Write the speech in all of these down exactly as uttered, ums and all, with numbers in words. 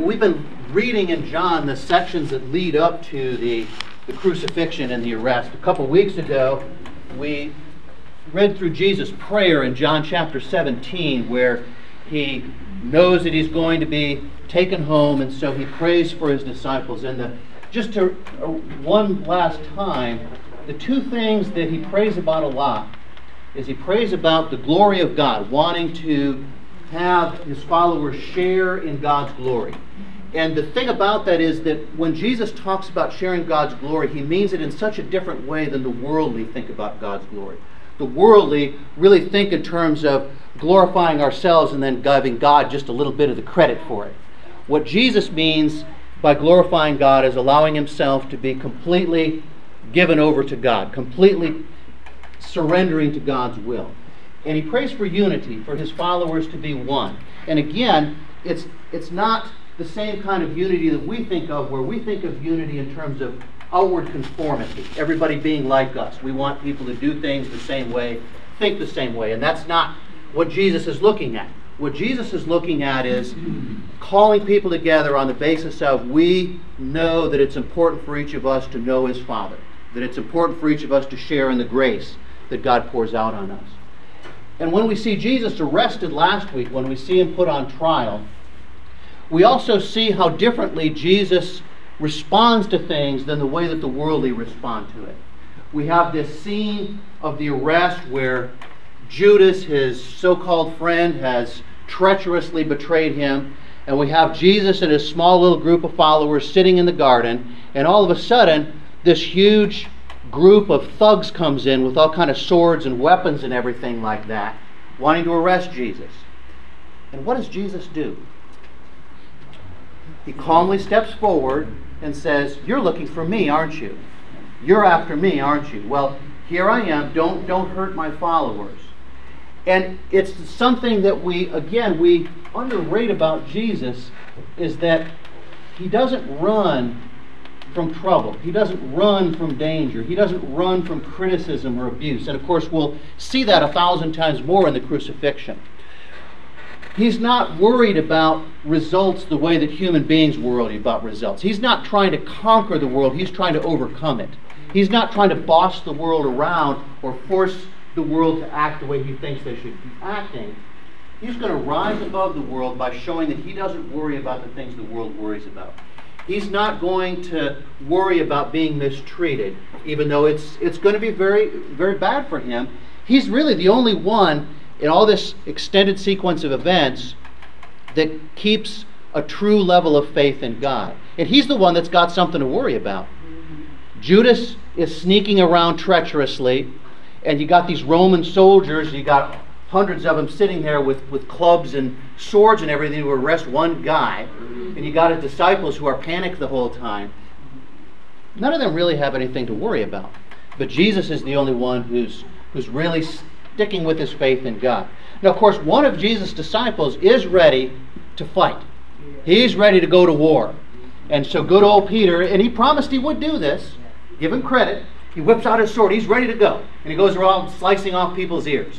we've been reading in John the sections that lead up to the, the crucifixion and the arrest. A couple weeks ago, we read through Jesus' prayer in John chapter seventeen, where he knows that he's going to be taken home, and so he prays for his disciples. And the, just to uh, one last time, the two things that he prays about a lot is he prays about the glory of God, wanting to have his followers share in God's glory. And the thing about that is that when Jesus talks about sharing God's glory, he means it in such a different way than the worldly think about God's glory. The worldly really think in terms of glorifying ourselves and then giving God just a little bit of the credit for it. What Jesus means by glorifying God is allowing himself to be completely given over to God, completely surrendering to God's will. And he prays for unity, for his followers to be one. And again, it's it's not the same kind of unity that we think of, where we think of unity in terms of outward conformity, everybody being like us. We want people to do things the same way, think the same way, and that's not what Jesus is looking at. What Jesus is looking at is calling people together on the basis of we know that it's important for each of us to know his Father, that it's important for each of us to share in the grace that God pours out on us. And when we see Jesus arrested last week, when we see him put on trial, we also see how differently Jesus responds to things than the way that the worldly respond to it. We have this scene of the arrest where Judas, his so-called friend, has treacherously betrayed him, and we have Jesus and his small little group of followers sitting in the garden, and all of a sudden this huge group of thugs comes in with all kind of swords and weapons and everything like that, wanting to arrest Jesus. And what does Jesus do? He calmly steps forward and says, "You're looking for me, aren't you? You're after me, aren't you? Well, here I am. Don't, don't hurt my followers." And it's something that we, again, we underrate about Jesus, is that he doesn't run from trouble. He doesn't run from danger. He doesn't run from criticism or abuse. And of course, we'll see that a thousand times more in the crucifixion. He's not worried about results the way that human beings worry about results. He's not trying to conquer the world. He's trying to overcome it. He's not trying to boss the world around or force the world to act the way he thinks they should be acting. He's going to rise above the world by showing that he doesn't worry about the things the world worries about. He's not going to worry about being mistreated, even though it's it's going to be very, very bad for him. He's really the only one in all this extended sequence of events that keeps a true level of faith in God. And he's the one that's got something to worry about. Judas is sneaking around treacherously, and you got these Roman soldiers, you got hundreds of them sitting there with, with clubs and swords and everything to arrest one guy. And you got his disciples who are panicked the whole time. None of them really have anything to worry about. But Jesus is the only one who's who's really sticking with his faith in God. Now, of course, one of Jesus' disciples is ready to fight. He's ready to go to war. And so good old Peter, and he promised he would do this. Give him credit. He whips out his sword. He's ready to go. And he goes around slicing off people's ears.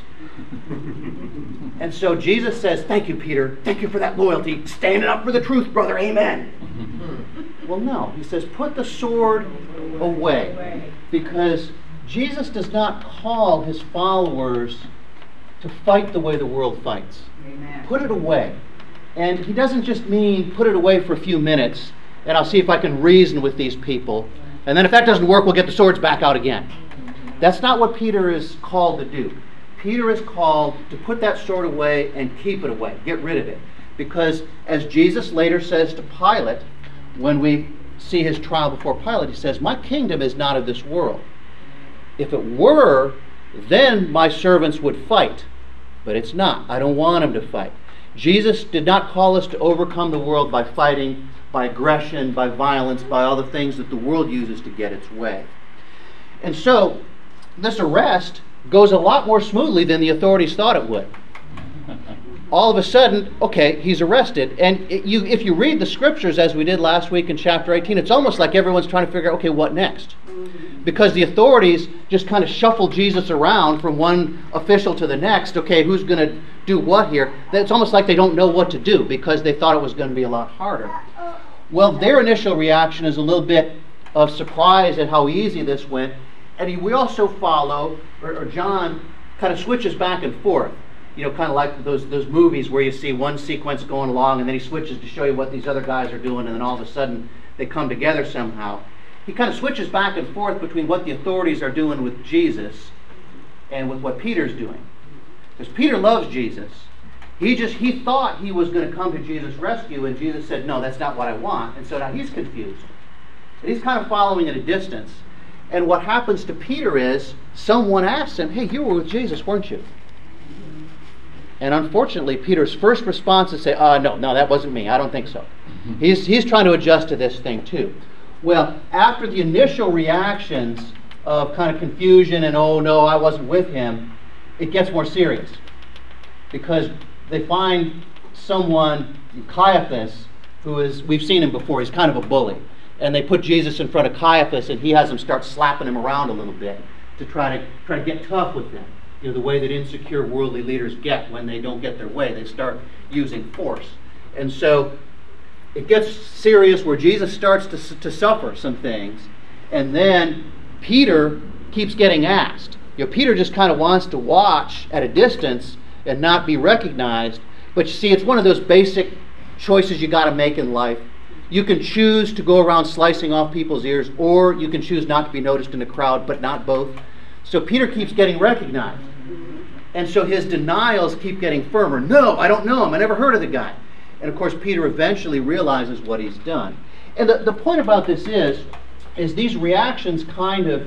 And so Jesus says, "Thank you, Peter. Thank you for that loyalty. Standing up for the truth, brother. Amen." Well, no. He says, put the sword away. Because Jesus does not call his followers to fight the way the world fights. Amen. Put it away. And he doesn't just mean put it away for a few minutes, and I'll see if I can reason with these people. And then if that doesn't work, we'll get the swords back out again. That's not what Peter is called to do. Peter is called to put that sword away and keep it away. Get rid of it. Because as Jesus later says to Pilate, when we see his trial before Pilate, he says, "My kingdom is not of this world. If it were, then my servants would fight. But it's not. I don't want them to fight." Jesus did not call us to overcome the world by fighting, by aggression, by violence, by all the things that the world uses to get its way. And so, this arrest goes a lot more smoothly than the authorities thought it would. All of a sudden, okay, he's arrested. And it, you, if you read the scriptures, as we did last week in chapter eighteen, it's almost like everyone's trying to figure out, okay, what next? Because the authorities just kind of shuffle Jesus around from one official to the next. Okay, who's going to do what here? It's almost like they don't know what to do because they thought it was going to be a lot harder. Well, their initial reaction is a little bit of surprise at how easy this went. And he, we also follow, or, or John kind of switches back and forth. You know, kind of like those those movies where you see one sequence going along and then he switches to show you what these other guys are doing, and then all of a sudden they come together somehow. He kind of switches back and forth between what the authorities are doing with Jesus and with what Peter's doing. Because Peter loves Jesus. He just, he thought he was going to come to Jesus' rescue, and Jesus said, no, that's not what I want. And so now he's confused. And he's kind of following at a distance. And what happens to Peter is, someone asks him, hey, you were with Jesus, weren't you? And unfortunately, Peter's first response is to say, uh, no, no, that wasn't me. I don't think so. He's, he's trying to adjust to this thing too. Well, after the initial reactions of kind of confusion and, oh, no, I wasn't with him, it gets more serious. Because they find someone, Caiaphas, who is, we've seen him before, he's kind of a bully. And they put Jesus in front of Caiaphas, and he has him start slapping him around a little bit to try to try to get tough with him. You know, the way that insecure worldly leaders get when they don't get their way. They start using force. And so it gets serious where Jesus starts to, to suffer some things. And then Peter keeps getting asked. You know, Peter just kind of wants to watch at a distance and not be recognized. But you see, it's one of those basic choices you got to make in life. You can choose to go around slicing off people's ears, or you can choose not to be noticed in a crowd, but not both. So Peter keeps getting recognized. And so his denials keep getting firmer. No, I don't know him. I never heard of the guy. And of course, Peter eventually realizes what he's done. And the, the point about this is, is these reactions kind of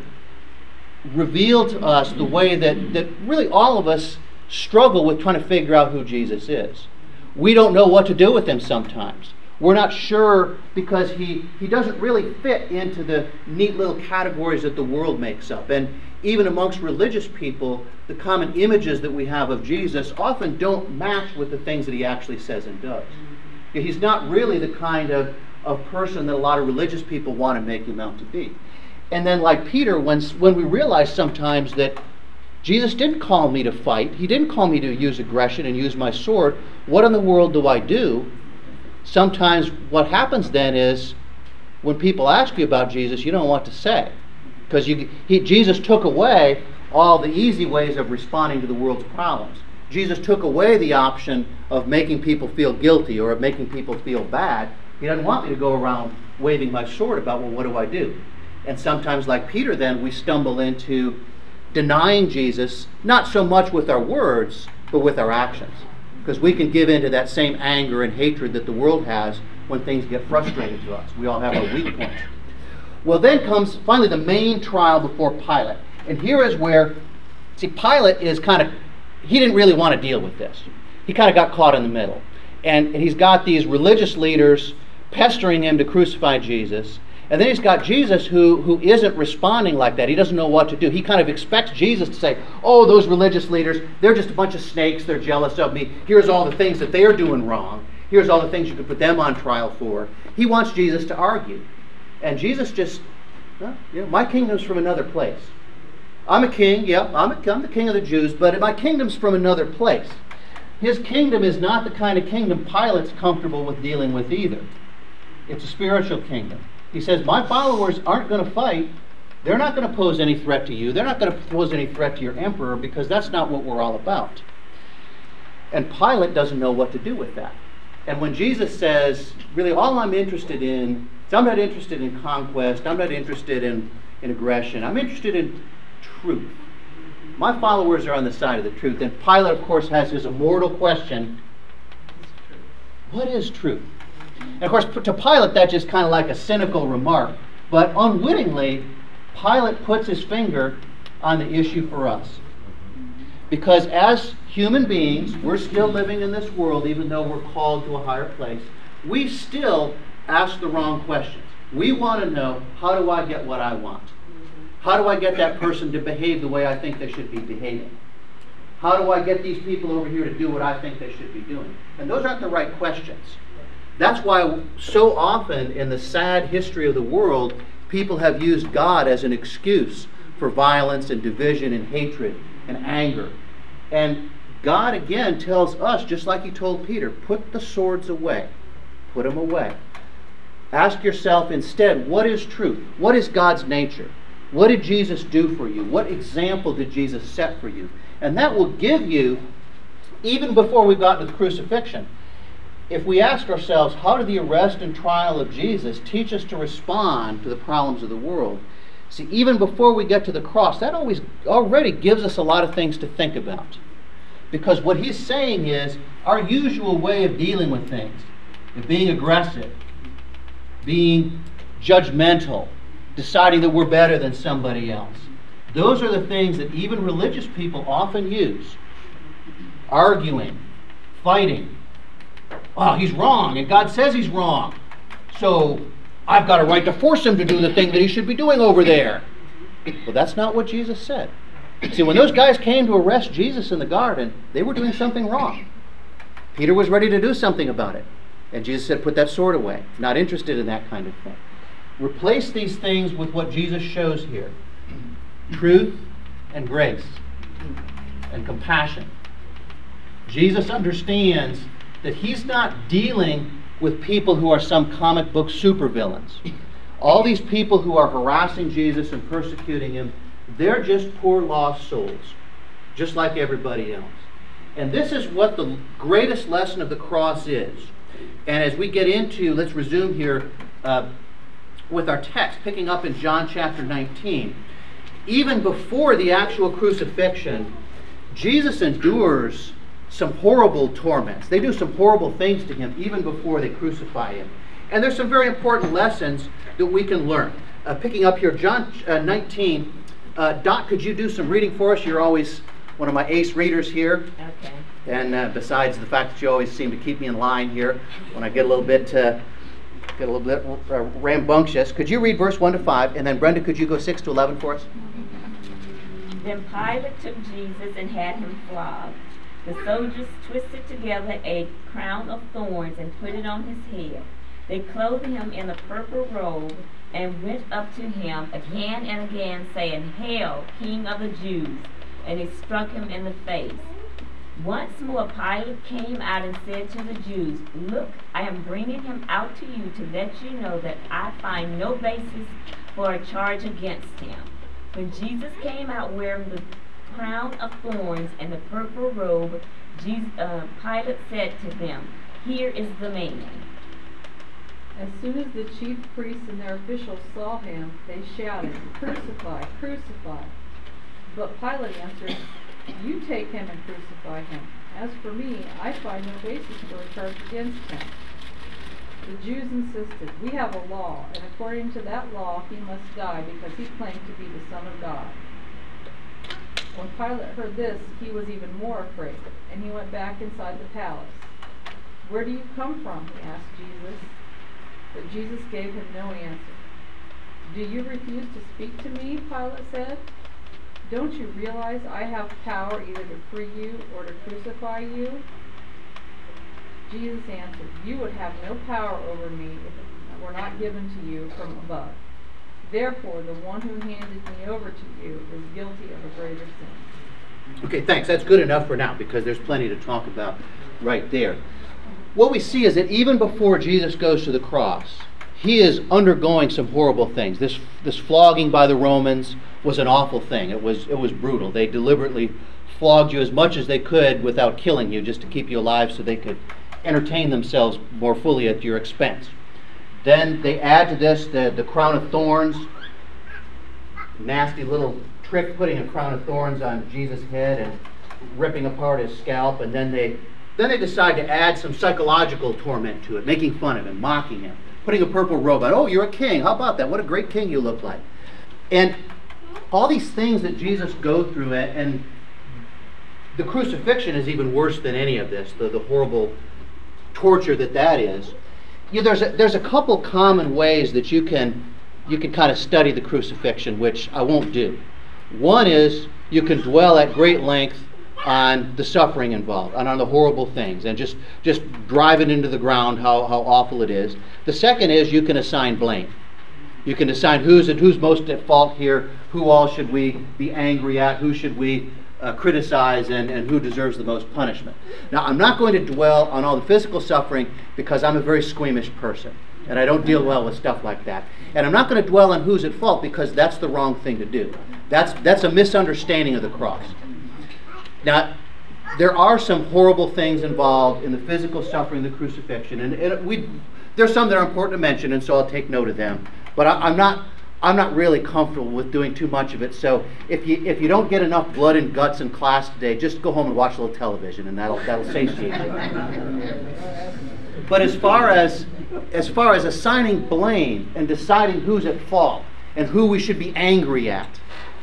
reveal to us the way that, that really all of us struggle with trying to figure out who Jesus is. We don't know what to do with him sometimes. We're not sure because he, he doesn't really fit into the neat little categories that the world makes up. And even amongst religious people, the common images that we have of Jesus often don't match with the things that he actually says and does. He's not really the kind of, of person that a lot of religious people want to make him out to be. And then like Peter, when, when we realize sometimes that Jesus didn't call me to fight, he didn't call me to use aggression and use my sword, what in the world do I do? Sometimes what happens then is when people ask you about Jesus, you don't know what to say. Because you, he, Jesus took away all the easy ways of responding to the world's problems. Jesus took away the option of making people feel guilty or of making people feel bad. He doesn't want me to go around waving my sword about, well, what do I do? And sometimes, like Peter then, we stumble into denying Jesus, not so much with our words, but with our actions. Because we can give in to that same anger and hatred that the world has when things get frustrating to us. We all have our weak points. Well, then comes finally the main trial before Pilate. And here is where, see, Pilate is kind of, he didn't really want to deal with this. He kind of got caught in the middle. And, and he's got these religious leaders pestering him to crucify Jesus. And then he's got Jesus who, who isn't responding like that. He doesn't know what to do. He kind of expects Jesus to say, oh, those religious leaders, they're just a bunch of snakes. They're jealous of me. Here's all the things that they're doing wrong. Here's all the things you could put them on trial for. He wants Jesus to argue. And Jesus just, well, you know, my kingdom's from another place. I'm a king, yeah, I'm, a, I'm the king of the Jews, but my kingdom's from another place. His kingdom is not the kind of kingdom Pilate's comfortable with dealing with either. It's a spiritual kingdom. He says, my followers aren't going to fight. They're not going to pose any threat to you. They're not going to pose any threat to your emperor, because that's not what we're all about. And Pilate doesn't know what to do with that. And when Jesus says, really all I'm interested in, so I'm not interested in conquest, I'm not interested in, in aggression, I'm interested in truth. My followers are on the side of the truth. And Pilate, of course, has his immortal question, what is truth? And of course, to Pilate, that's just kind of like a cynical remark. But unwittingly, Pilate puts his finger on the issue for us. Because as human beings, we're still living in this world, even though we're called to a higher place. We still ask the wrong questions. We want to know, how do I get what I want? How do I get that person to behave the way I think they should be behaving? How do I get these people over here to do what I think they should be doing? And those aren't the right questions. That's why so often in the sad history of the world, people have used God as an excuse for violence and division and hatred and anger. And God again tells us, just like he told Peter, put the swords away. Put them away. Ask yourself instead, what is truth? What is God's nature? What did Jesus do for you? What example did Jesus set for you? And that will give you, even before we got to the crucifixion, if we ask ourselves, how did the arrest and trial of Jesus teach us to respond to the problems of the world? See, even before we get to the cross, that always already gives us a lot of things to think about. Because what he's saying is, our usual way of dealing with things, of being aggressive, being judgmental, deciding that we're better than somebody else, those are the things that even religious people often use. Arguing, fighting. Oh, he's wrong, and God says he's wrong. So I've got a right to force him to do the thing that he should be doing over there. Well, that's not what Jesus said. See, when those guys came to arrest Jesus in the garden, they were doing something wrong. Peter was ready to do something about it. And Jesus said, put that sword away. Not interested in that kind of thing. Replace these things with what Jesus shows here. Truth and grace and compassion. Jesus understands that he's not dealing with people who are some comic book supervillains. All these people who are harassing Jesus and persecuting him, they're just poor lost souls, just like everybody else. And this is what the greatest lesson of the cross is. And as we get into, let's resume here uh, with our text, picking up in John chapter nineteen. Even before the actual crucifixion, Jesus endures some horrible torments. They do some horrible things to him even before they crucify him. And there's some very important lessons that we can learn. Uh, picking up here, John uh, nineteen. Uh, Dot, could you do some reading for us? You're always one of my ace readers here. Okay. And uh, besides the fact that you always seem to keep me in line here when I get a little bit uh, get a little bit uh, rambunctious, could you read verse one to five, and then Brenda, could you go six to eleven for us? Then Pilate took Jesus and had him flogged. The soldiers twisted together a crown of thorns and put it on his head. They clothed him in a purple robe and went up to him again and again, saying, "Hail, King of the Jews!" And he struck him in the face. Once more Pilate came out and said to the Jews, "Look, I am bringing him out to you to let you know that I find no basis for a charge against him." When Jesus came out wearing the crown of thorns and the purple robe, Jesus, uh, Pilate said to them, "Here is the man." As soon as the chief priests and their officials saw him, they shouted, "Crucify, crucify!" But Pilate answered, "You take him and crucify him. As for me, I find no basis for a charge against him." The Jews insisted, "We have a law, and according to that law he must die because he claimed to be the Son of God." When Pilate heard this, he was even more afraid, and he went back inside the palace. "Where do you come from?" he asked Jesus. But Jesus gave him no answer. "Do you refuse to speak to me?" Pilate said. "Don't you realize I have power either to free you or to crucify you?" Jesus answered, "You would have no power over me if it were not given to you from above. Therefore, the one who handed me over to you is guilty of a greater sin." Okay, thanks. That's good enough for now because there's plenty to talk about right there. What we see is that even before Jesus goes to the cross, he is undergoing some horrible things. This this flogging by the Romans was an awful thing. It was it was brutal. They deliberately flogged you as much as they could without killing you, just to keep you alive so they could entertain themselves more fully at your expense. Then they add to this the, the crown of thorns. Nasty little trick, putting a crown of thorns on Jesus' head and ripping apart his scalp. And then they then they decide to add some psychological torment to it, making fun of him, mocking him, putting a purple robe on. "Oh, you're a king. How about that? What a great king you look like." And all these things that Jesus goes through, and the crucifixion is even worse than any of this, the, the horrible torture that that is. You know, there's a, there's a couple common ways that you can you can kind of study the crucifixion, which I won't do. One is you can dwell at great length on the suffering involved, and on the horrible things, and just, just drive it into the ground how, how awful it is. The second is you can assign blame. You can assign who's who's most at fault here, who all should we be angry at, who should we uh, criticize and, and who deserves the most punishment. Now, I'm not going to dwell on all the physical suffering because I'm a very squeamish person, and I don't deal well with stuff like that. And I'm not going to dwell on who's at fault because that's the wrong thing to do. That's, that's a misunderstanding of the cross. Now, there are some horrible things involved in the physical suffering of the crucifixion, and, and we, there's some that are important to mention, and so I'll take note of them. But I, I'm not, I'm not really comfortable with doing too much of it. So if you if you don't get enough blood and guts in class today, just go home and watch a little television, and that'll that'll satiate you. But as far as as far as assigning blame and deciding who's at fault and who we should be angry at,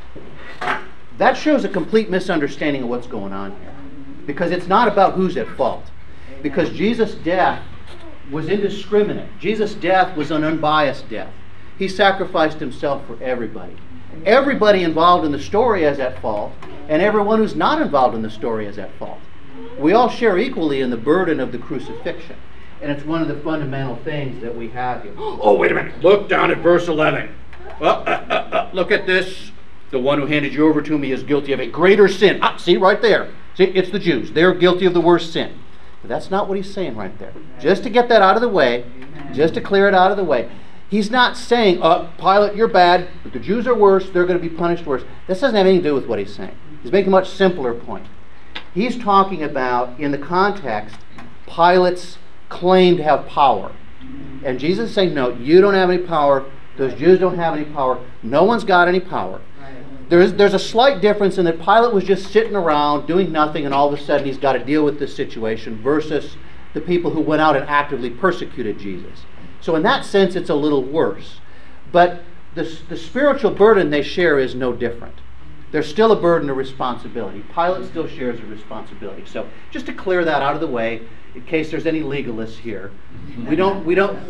that shows a complete misunderstanding of what's going on here. Because it's not about who's at fault. Because Jesus' death was indiscriminate. Jesus' death was an unbiased death. He sacrificed himself for everybody. Everybody involved in the story is at fault, and everyone who's not involved in the story is at fault. We all share equally in the burden of the crucifixion. And it's one of the fundamental things that we have here. Oh, wait a minute. Look down at verse eleven. Uh, uh, uh, uh, look at this. The one who handed you over to me is guilty of a greater sin. Ah, see, right there. See, it's the Jews. They're guilty of the worst sin. But that's not what he's saying right there. Just to get that out of the way, just to clear it out of the way, he's not saying, uh, Pilate, you're bad, but the Jews are worse, they're going to be punished worse. This doesn't have anything to do with what he's saying. He's making a much simpler point. He's talking about, in the context, Pilate's claim to have power. And Jesus is saying, no, you don't have any power. Those Jews don't have any power. No one's got any power. There's, there's a slight difference in that Pilate was just sitting around doing nothing, and all of a sudden he's got to deal with this situation, versus the people who went out and actively persecuted Jesus. So in that sense, it's a little worse. But the, the spiritual burden they share is no different. There's still a burden of responsibility. Pilate still shares a responsibility. So just to clear that out of the way, in case there's any legalists here, we don't, we don't,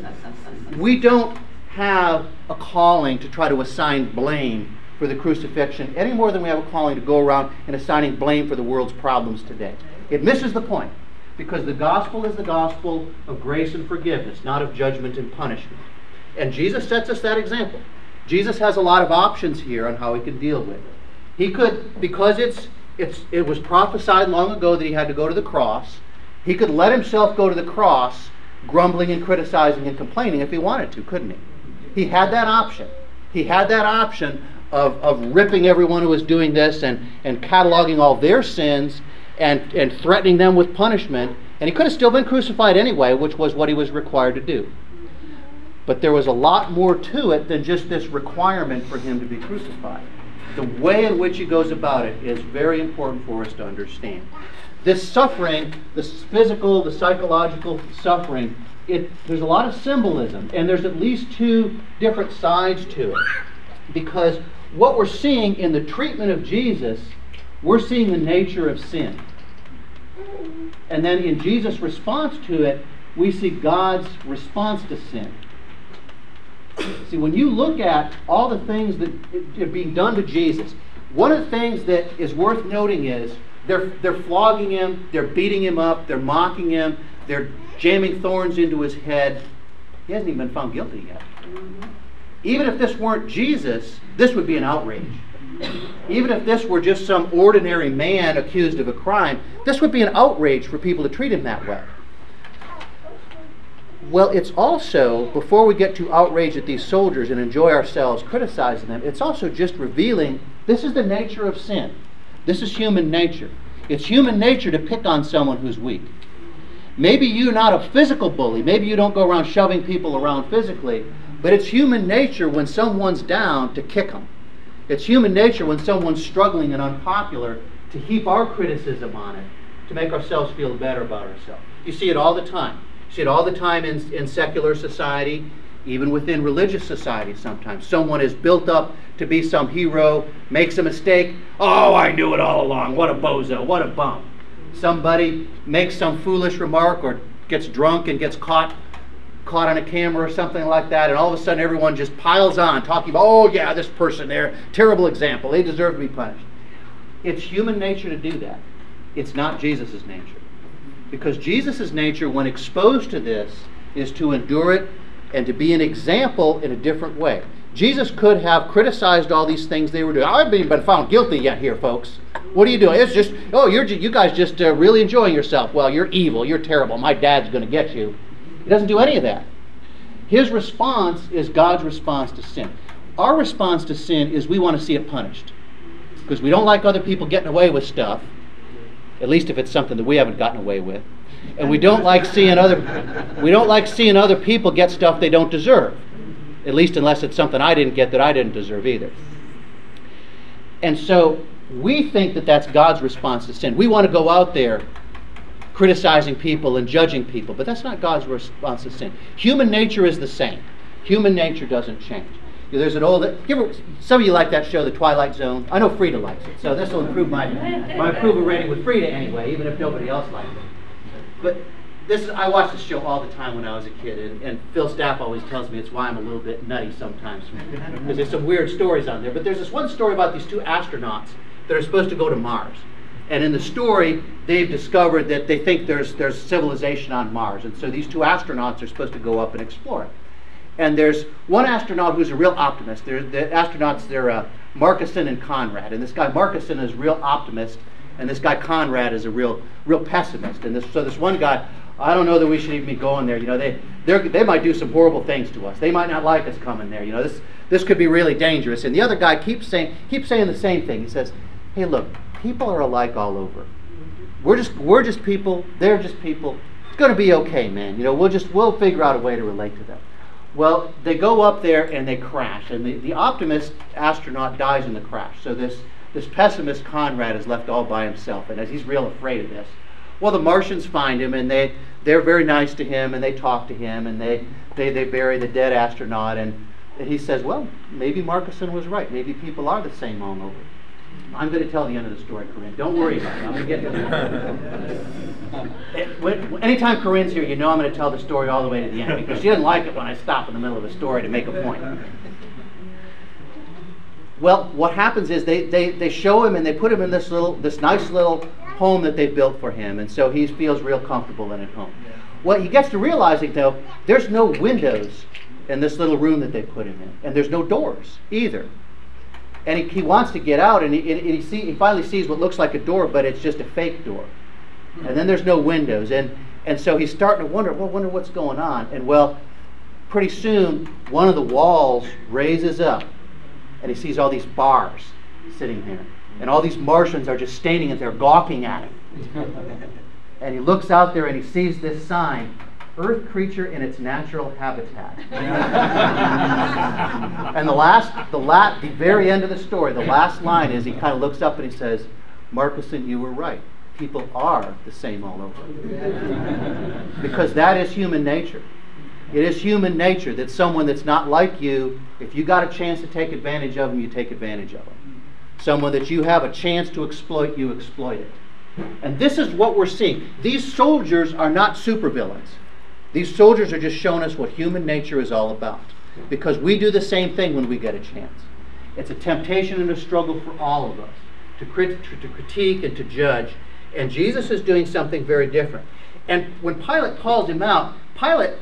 we don't have a calling to try to assign blame for the crucifixion any more than we have a calling to go around and assigning blame for the world's problems today. It misses the point, because the gospel is the gospel of grace and forgiveness, not of judgment and punishment. And Jesus sets us that example. Jesus has a lot of options here on how he can deal with it. He could, because it's, it's, it was prophesied long ago that he had to go to the cross, he could let himself go to the cross grumbling and criticizing and complaining if he wanted to, couldn't he? He had that option. He had that option Of, of ripping everyone who was doing this and, and cataloging all their sins and, and threatening them with punishment. And he could have still been crucified anyway, which was what he was required to do. But there was a lot more to it than just this requirement for him to be crucified. The way in which he goes about it is very important for us to understand. This suffering, this physical, the psychological suffering, it, there's a lot of symbolism, and there's at least two different sides to it. Because what we're seeing in the treatment of Jesus, we're seeing the nature of sin. And then in Jesus' response to it, we see God's response to sin. See, when you look at all the things that are being done to Jesus, one of the things that is worth noting is they're, they're flogging him, they're beating him up, they're mocking him, they're jamming thorns into his head. He hasn't even been found guilty yet. Even if this weren't Jesus, this would be an outrage. Even if this were just some ordinary man accused of a crime, this would be an outrage for people to treat him that way. Well, it's also, before we get to outrage at these soldiers and enjoy ourselves criticizing them, it's also just revealing this is the nature of sin. This is human nature. It's human nature to pick on someone who's weak. Maybe you're not a physical bully. Maybe you don't go around shoving people around physically. But it's human nature when someone's down to kick them. It's human nature when someone's struggling and unpopular to heap our criticism on it, to make ourselves feel better about ourselves. You see it all the time. You see it all the time in, in secular society, even within religious society sometimes. Someone is built up to be some hero, makes a mistake. Oh, I knew it all along. What a bozo. What a bum. Somebody makes some foolish remark or gets drunk and gets caught caught on a camera or something like that, and all of a sudden everyone just piles on, talking about, oh yeah, this person there, terrible example, they deserve to be punished. It's human nature to do that. It's not Jesus' nature. Because Jesus' nature, when exposed to this, is to endure it and to be an example in a different way. Jesus could have criticized all these things they were doing. I haven't been found guilty yet here, folks. What are you doing? It's just, oh, you're you guys just uh, really enjoying yourself. Well, you're evil. You're terrible. My dad's going to get you. He doesn't do any of that. His response is God's response to sin. Our response to sin is we want to see it punished. Because we don't like other people getting away with stuff, at least if it's something that we haven't gotten away with. And we don't like seeing other we don't like seeing other people get stuff they don't deserve. At least unless it's something I didn't get that I didn't deserve either. And so we think that that's God's response to sin. We want to go out there criticizing people and judging people, but that's not God's response to sin. Human nature is the same. Human nature doesn't change. There's an old, you ever, some of you like that show, The Twilight Zone. I know Frida likes it, so this will improve my, my approval rating with Frida anyway, even if nobody else likes it. But this is, I watched this show all the time when I was a kid, and, and Phil Staff always tells me it's why I'm a little bit nutty sometimes, because there's some weird stories on there. But there's this one story about these two astronauts that are supposed to go to Mars. And in the story, they've discovered that they think there's there's civilization on Mars. And so these two astronauts are supposed to go up and explore it. And there's one astronaut who's a real optimist. They're, the astronauts, they're uh, Markuson and Conrad. And this guy Markuson is a real optimist, and this guy Conrad is a real real pessimist. And this, so this one guy, I don't know that we should even be going there. You know, they they might do some horrible things to us. They might not like us coming there. You know, this this could be really dangerous. And the other guy keeps saying keeps saying the same thing. He says, "Hey, look, people are alike all over. We're just we're just people. They're just people. It's going to be okay, man. You know, we'll just we'll figure out a way to relate to them." Well, they go up there and they crash, and the, the optimist astronaut dies in the crash. So this this pessimist Conrad is left all by himself, and as he's real afraid of this. Well, the Martians find him, and they they're very nice to him, and they talk to him, and they they, they bury the dead astronaut, and, and he says, well, maybe Markuson was right. Maybe people are the same all over. I'm going to tell the end of the story, Corinne. Don't worry about it. I'm going to get to it. When, anytime Corinne's here, you know I'm going to tell the story all the way to the end, because she doesn't like it when I stop in the middle of a story to make a point. Well, what happens is they, they, they show him and they put him in this little this nice little home that they built for him, and so he feels real comfortable in at home. Well, he gets to realizing, though, there's no windows in this little room that they put him in, and there's no doors either. And he, he wants to get out, and he, and he, see, he finally sees what looks like a door, but it's just a fake door. And then there's no windows, and, and so he's starting to wonder, well, wonder what's going on. And well, pretty soon, one of the walls raises up, and he sees all these bars sitting there. And all these Martians are just standing there gawking at him. And he looks out there and he sees this sign, Earth creature in its natural habitat. And the last, the last, the very end of the story, the last line is he kind of looks up and he says, Markuson, you were right. People are the same all over. Because that is human nature. It is human nature that someone that's not like you, if you got a chance to take advantage of them, you take advantage of them. Someone that you have a chance to exploit, you exploit it. And this is what we're seeing. These soldiers are not supervillains. These soldiers are just showing us what human nature is all about. Because we do the same thing when we get a chance. It's a temptation and a struggle for all of us to, crit- to critique and to judge. And Jesus is doing something very different. And when Pilate calls him out, Pilate,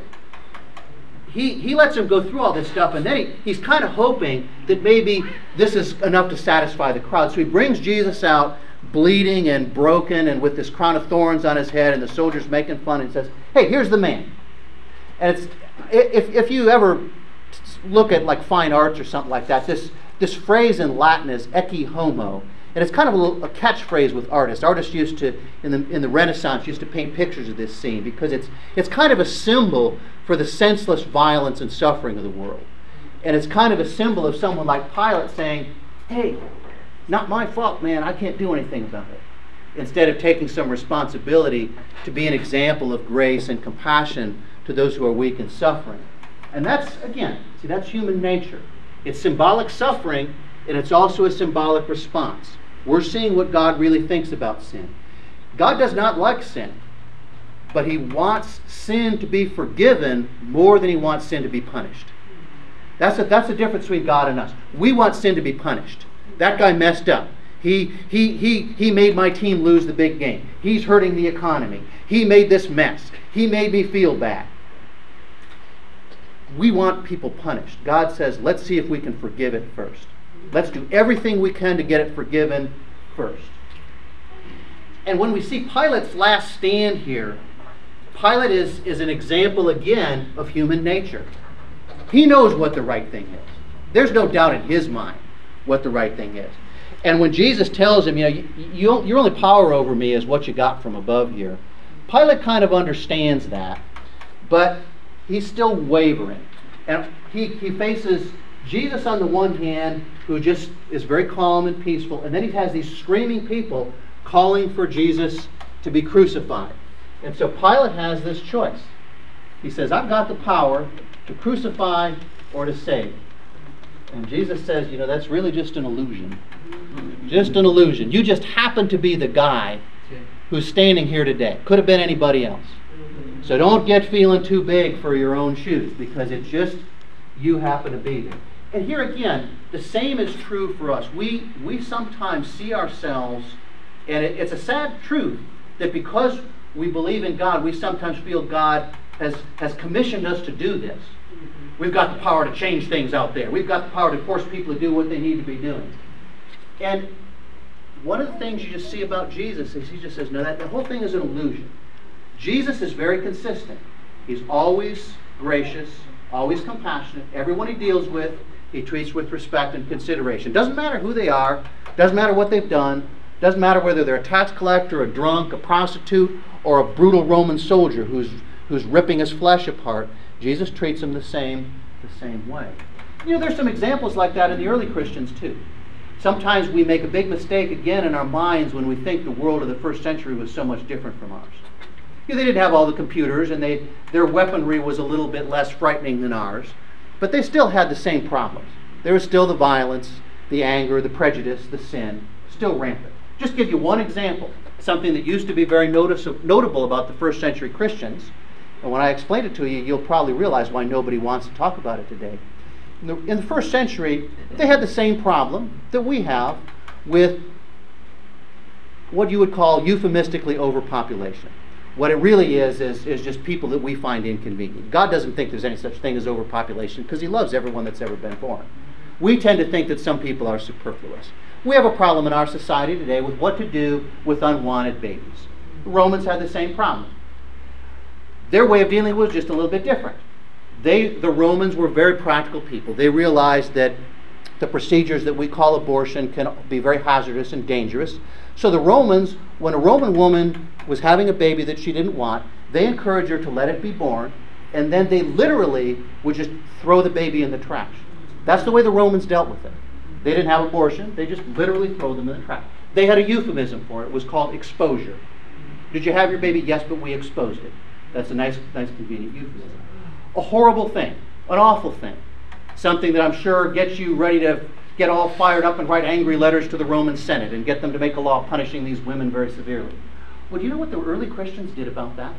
he, he lets him go through all this stuff, and then he, he's kind of hoping that maybe this is enough to satisfy the crowd. So he brings Jesus out bleeding and broken and with this crown of thorns on his head, and the soldiers making fun, and says, hey, here's the man. And it's if, if you ever look at like fine arts or something like that, this, this phrase in Latin is ecce homo. And it's kind of a, little, a catchphrase with artists. Artists used to, in the in the Renaissance, used to paint pictures of this scene because it's it's kind of a symbol for the senseless violence and suffering of the world. And it's kind of a symbol of someone like Pilate saying, hey, not my fault, man, I can't do anything about it. Instead of taking some responsibility to be an example of grace and compassion to those who are weak and suffering. And that's, again, see, that's human nature. It's symbolic suffering, and it's also a symbolic response. We're seeing what God really thinks about sin. God does not like sin, but he wants sin to be forgiven more than he wants sin to be punished. That's a, that's the difference between God and us. We want sin to be punished. That guy messed up. He, he, he, he made my team lose the big game. He's hurting the economy. He made this mess. He made me feel bad. we want people punished. God says, let's see if we can forgive it first. Let's do everything we can to get it forgiven first. And when we see Pilate's last stand here, Pilate is, is an example again of human nature. He knows what the right thing is. There's no doubt in his mind what the right thing is. And when Jesus tells him, you know, you, you, your only power over me is what you got from above here, Pilate kind of understands that, but he's still wavering. And he, he faces Jesus on the one hand, who just is very calm and peaceful, and then he has these screaming people calling for Jesus to be crucified. And so Pilate has this choice. He says, I've got the power to crucify or to save. And Jesus says, you know, that's really just an illusion. Just an illusion. You just happen to be the guy who's standing here today. Could have been anybody else. So don't get feeling too big for your own shoes, because it's just you happen to be there. And here again, the same is true for us. We, we sometimes see ourselves, and it, it's a sad truth, that because we believe in God, we sometimes feel God has, has commissioned us to do this. We've got the power to change things out there. We've got the power to force people to do what they need to be doing. And one of the things you just see about Jesus is he just says, no, that the whole thing is an illusion. Jesus is very consistent. He's always gracious, always compassionate. Everyone he deals with, he treats with respect and consideration. Doesn't matter who they are, doesn't matter what they've done, doesn't matter whether they're a tax collector, a drunk, a prostitute, or a brutal Roman soldier who's who's ripping his flesh apart. Jesus treats them the same, the same way. You know, there's some examples like that in the early Christians too. Sometimes we make a big mistake again in our minds when we think the world of the first century was so much different from ours. You know, they didn't have all the computers, and they their weaponry was a little bit less frightening than ours, but they still had the same problems. There was still the violence, the anger, the prejudice, the sin, still rampant. Just give you one example, something that used to be very notice- notable about the first century Christians. And when I explain it to you, you'll probably realize why nobody wants to talk about it today. In the, in the first century, they had the same problem that we have with what you would call euphemistically overpopulation. What it really is, is, is just people that we find inconvenient. God doesn't think there's any such thing as overpopulation because he loves everyone that's ever been born. We tend to think that some people are superfluous. We have a problem in our society today with what to do with unwanted babies. The Romans had the same problem. Their way of dealing was just a little bit different. They, the Romans were very practical people. They realized that the procedures that we call abortion can be very hazardous and dangerous. So the Romans, when a Roman woman was having a baby that she didn't want, they encouraged her to let it be born, and then they literally would just throw the baby in the trash. That's the way the Romans dealt with it. They didn't have abortion, they just literally throw them in the trash. They had a euphemism for it. It was called exposure. Did you have your baby? Yes, but we exposed it. That's a nice, nice convenient euphemism. A horrible thing, an awful thing, something that I'm sure gets you ready to get all fired up and write angry letters to the Roman Senate and get them to make a law punishing these women very severely. Well, do you know what the early Christians did about that?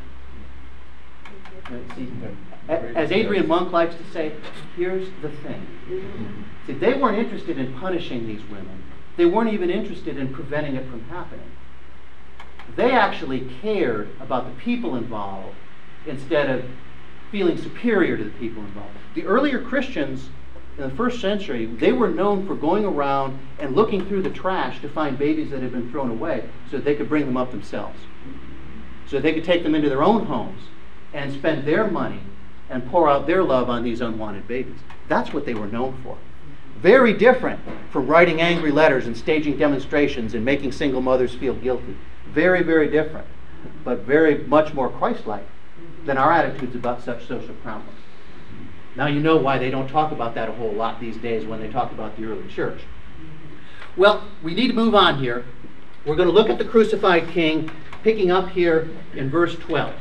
See, as Adrian Monk likes to say, here's the thing. See, they weren't interested in punishing these women. They weren't even interested in preventing it from happening. They actually cared about the people involved instead of feeling superior to the people involved. The earlier Christians in the first century, they were known for going around and looking through the trash to find babies that had been thrown away so that they could bring them up themselves. So they could take them into their own homes and spend their money and pour out their love on these unwanted babies. That's what they were known for. Very different from writing angry letters and staging demonstrations and making single mothers feel guilty. Very, very different, but very much more Christ-like than our attitudes about such social problems. Now you know why they don't talk about that a whole lot these days when they talk about the early church. Well, we need to move on here. We're going to look at the crucified king, picking up here in verse twelve.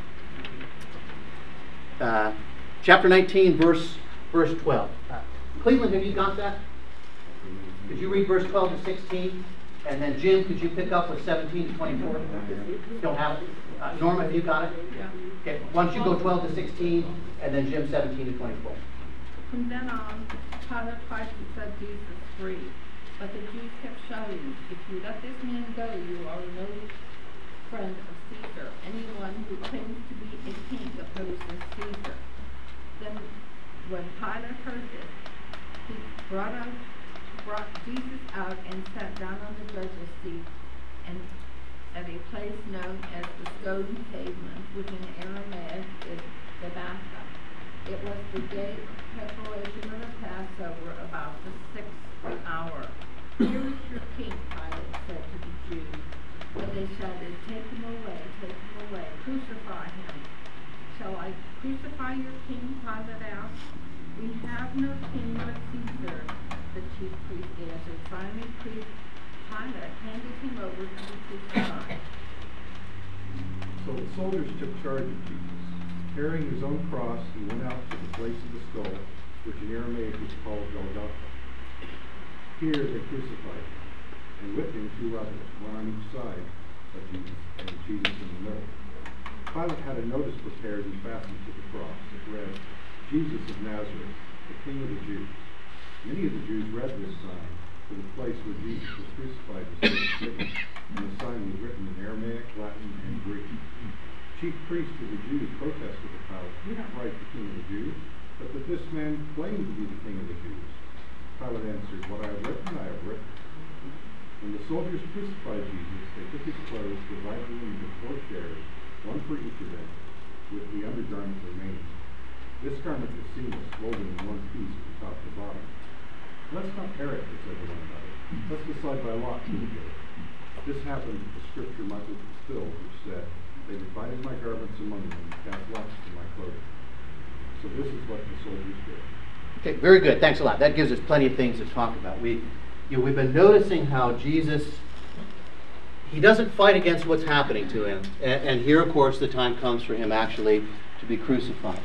Uh, chapter nineteen, verse, verse twelve. Uh, Cleveland, have you got that? Could you read verse twelve to sixteen? And then Jim, could you pick up with seventeen to twenty-four? Don't have it? Uh, Norma, have you got it? Yeah. Okay, why don't you go twelve to sixteen, and then Jim seventeen to twenty-four. From then on, Pilate tried to set Jesus free, but the Jews kept shouting, "If you let this man go, you are no friend of Caesar. Anyone who claims to be a king opposes Caesar." Then When Pilate heard this, he brought out, brought Jesus out and sat down on the judge's seat, and at a place known as the Stone Pavement, which in Aramaic is Gabbatha. It was the day of preparation of the Passover, about the sixth hour. Here is your king, Pilate said to the Jews. But they shouted, take him away, take him away, crucify him. Shall I crucify your king? Pilate asked. We have no king but Caesar, the chief priest answered. Finally, priest Pilate handed him over to be crucified. So the soldiers took charge of Jesus. Carrying his own cross, he went out to the place of the skull, which in Aramaic is called Golgotha. Here they crucified him, and with him two others, one on each side of Jesus, and Jesus in the middle. Pilate had a notice prepared and fastened to the cross. It read, Jesus of Nazareth, the King of the Jews. Many of the Jews read this sign, for the place where Jesus was crucified was written, and the sign was written in Aramaic, Latin, and Greek. Chief priests of the Jews protested to Pilate, "Do not write the King of the Jews, but that this man claimed to be the King of the Jews." Pilate answered, "What I have written, I have written." When the soldiers crucified Jesus, they took his clothes, divided them into four shares, one for each of them, with the undergarment remaining. This garment was seamless, woven in one piece from top to bottom. "Let's not tear it," they said to one another. "Let's decide by lot who will get it." This happened that the scripture might be fulfilled, which said, "They divided my garments among them, and cast lots for my clothing." So this is what the soldiers did. Okay, very good. Thanks a lot. That gives us plenty of things to talk about. We, you know, we've been noticing how Jesus, he doesn't fight against what's happening to him. And, and here, of course, the time comes for him actually to be crucified.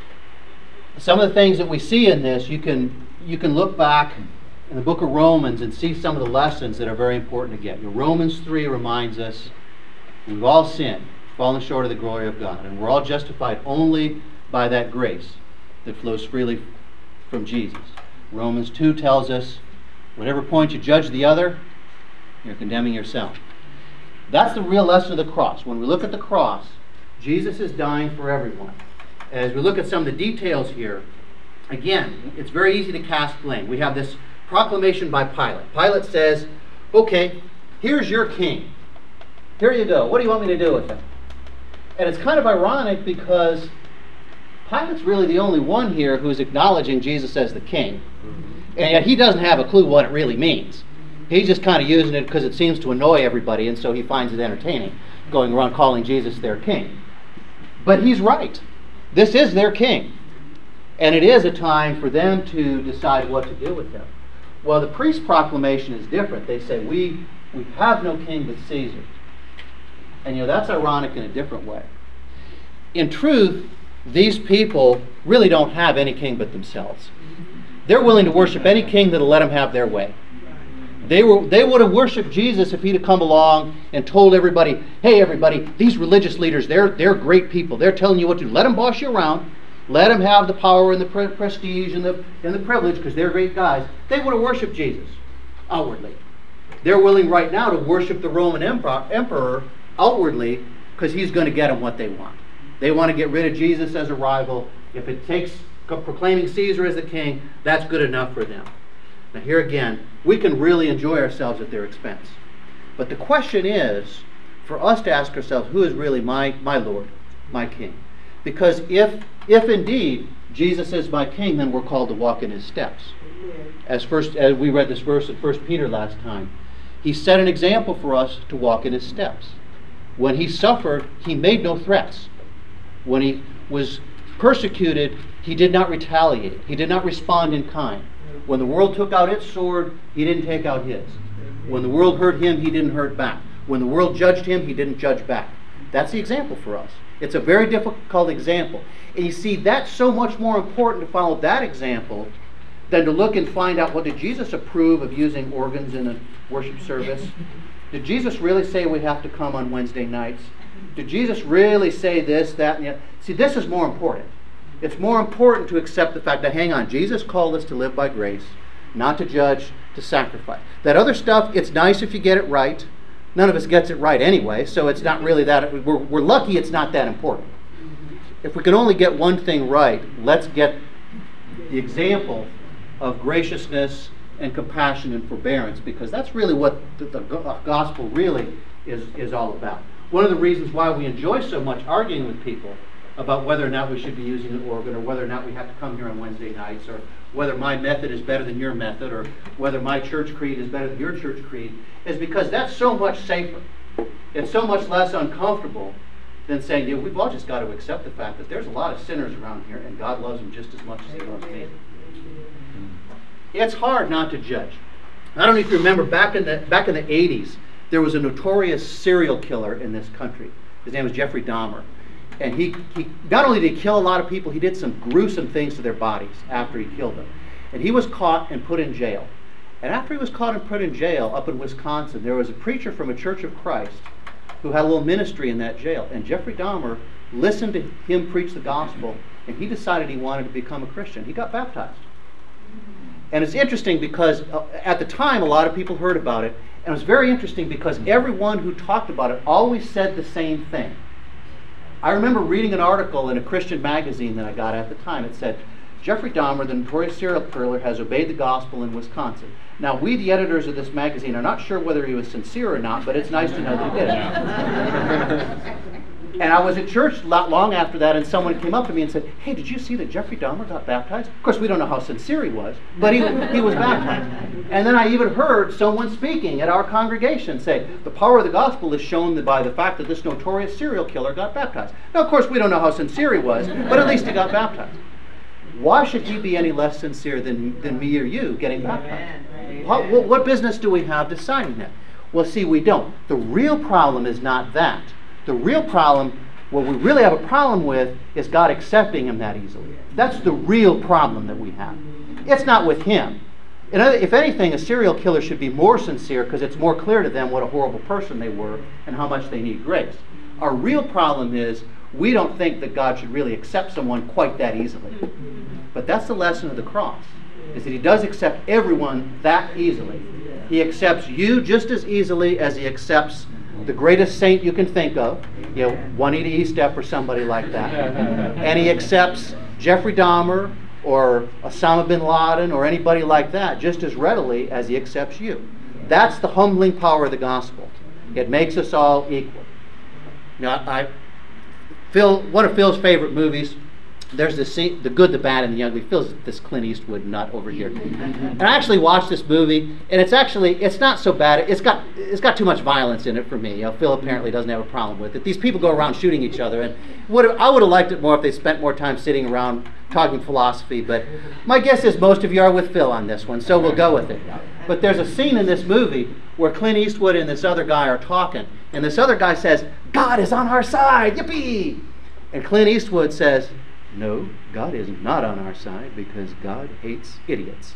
Some of the things that we see in this, you can you can look back in the book of Romans and see some of the lessons that are very important to get. You know, Romans three reminds us we've all sinned, fallen short of the glory of God, and we're all justified only by that grace that flows freely from Jesus. Romans two tells us, whatever point you judge the other, you're condemning yourself. That's the real lesson of the cross. When we look at the cross, Jesus is dying for everyone. As we look at some of the details here, again, it's very easy to cast blame. We have this proclamation by Pilate. Pilate says, okay, here's your king. Here you go. What do you want me to do with him? And it's kind of ironic because Pilate's really the only one here who's acknowledging Jesus as the king. And yet he doesn't have a clue what it really means. He's just kind of using it because it seems to annoy everybody, and so he finds it entertaining, going around calling Jesus their king. But he's right. This is their king. And it is a time for them to decide what to do with him. Well, the priest's proclamation is different. They say, we, we have no king but Caesar. And you know, that's ironic in a different way. In truth, these people really don't have any king but themselves. They're willing to worship any king that'll let them have their way. They were they would have worshipped Jesus if he'd have come along and told everybody, hey everybody, these religious leaders, they're they're great people. They're telling you what to do. Let them boss you around. Let them have the power and the pre- prestige and the and the privilege because they're great guys. They would have worshipped Jesus outwardly. They're willing right now to worship the Roman emperor, emperor outwardly because he's going to get them what they want. They want to get rid of Jesus as a rival. If it takes proclaiming Caesar as the king, that's good enough for them. Now here again, we can really enjoy ourselves at their expense. But the question is, for us to ask ourselves, who is really my, my Lord, my King? Because if if indeed Jesus is my King, then we're called to walk in his steps. As first as we read this verse in First Peter last time, he set an example for us to walk in his steps. When he suffered, he made no threats. When he was persecuted, he did not retaliate. He did not respond in kind. When the world took out its sword, he didn't take out his. When the world hurt him, he didn't hurt back. When the world judged him, he didn't judge back. That's the example for us. It's a very difficult example. And you see, that's so much more important to follow that example than to look and find out, well, did Jesus approve of using organs in a worship service? Did Jesus really say we have to come on Wednesday nights? Did Jesus really say this, that, and the other? See, this is more important. It's more important to accept the fact that, hang on, Jesus called us to live by grace, not to judge, to sacrifice. That other stuff, it's nice if you get it right. None of us gets it right anyway, so it's not really that, we're, we're lucky it's not that important. If we can only get one thing right, let's get the example of graciousness and compassion and forbearance, because that's really what the, the gospel really is, is all about. One of the reasons why we enjoy so much arguing with people about whether or not we should be using an organ, or whether or not we have to come here on Wednesday nights, or whether my method is better than your method, or whether my church creed is better than your church creed, is because that's so much safer. It's so much less uncomfortable than saying, yeah, we've all just got to accept the fact that there's a lot of sinners around here and God loves them just as much as he loves me. It's hard not to judge. I don't know if you remember, back in the back in the eighties, there was a notorious serial killer in this country. His name was Jeffrey Dahmer. And he, he not only did he kill a lot of people, he did some gruesome things to their bodies after he killed them. And he was caught and put in jail. And after he was caught and put in jail up in Wisconsin, there was a preacher from a Church of Christ who had a little ministry in that jail. And Jeffrey Dahmer listened to him preach the gospel, and he decided he wanted to become a Christian. He got baptized. And it's interesting because uh, at the time a lot of people heard about it, and it was very interesting because everyone who talked about it always said the same thing. I remember reading an article in a Christian magazine that I got at the time. It said, Jeffrey Dahmer, the notorious serial killer, has obeyed the gospel in Wisconsin. Now, we, the editors of this magazine, are not sure whether he was sincere or not, but it's nice to know that he did it. And I was at church not long after that, and someone came up to me and said, hey, did you see that Jeffrey Dahmer got baptized? Of course, we don't know how sincere he was, but he, he was baptized. And then I even heard someone speaking at our congregation say, the power of the gospel is shown by the fact that this notorious serial killer got baptized. Now, of course, we don't know how sincere he was, but at least he got baptized. Why should he be any less sincere than, than me or you getting baptized? What, what, what business do we have deciding that? Well, see, we don't. The real problem is not that. The real problem, what we really have a problem with, is God accepting him that easily. That's the real problem that we have. It's not with him. In other, if anything, a serial killer should be more sincere because it's more clear to them what a horrible person they were and how much they need grace. Our real problem is we don't think that God should really accept someone quite that easily. But that's the lesson of the cross, is that he does accept everyone that easily. He accepts you just as easily as he accepts the greatest saint you can think of, you know, Juanita Estep or somebody like that. And he accepts Jeffrey Dahmer or Osama bin Laden or anybody like that just as readily as he accepts you. That's the humbling power of the gospel. It makes us all equal. Now, I, Phil, one of Phil's favorite movies, there's the scene, The Good, the Bad, and the Ugly. Phil's this Clint Eastwood nut over here. And I actually watched this movie, and it's actually, it's not so bad. It's got it's got too much violence in it for me. You know, Phil apparently doesn't have a problem with it. These people go around shooting each other, and would I would have liked it more if they spent more time sitting around talking philosophy, but my guess is most of you are with Phil on this one, so we'll go with it. But there's a scene in this movie where Clint Eastwood and this other guy are talking, and this other guy says, God is on our side, yippee! And Clint Eastwood says, no, God is not on our side because God hates idiots.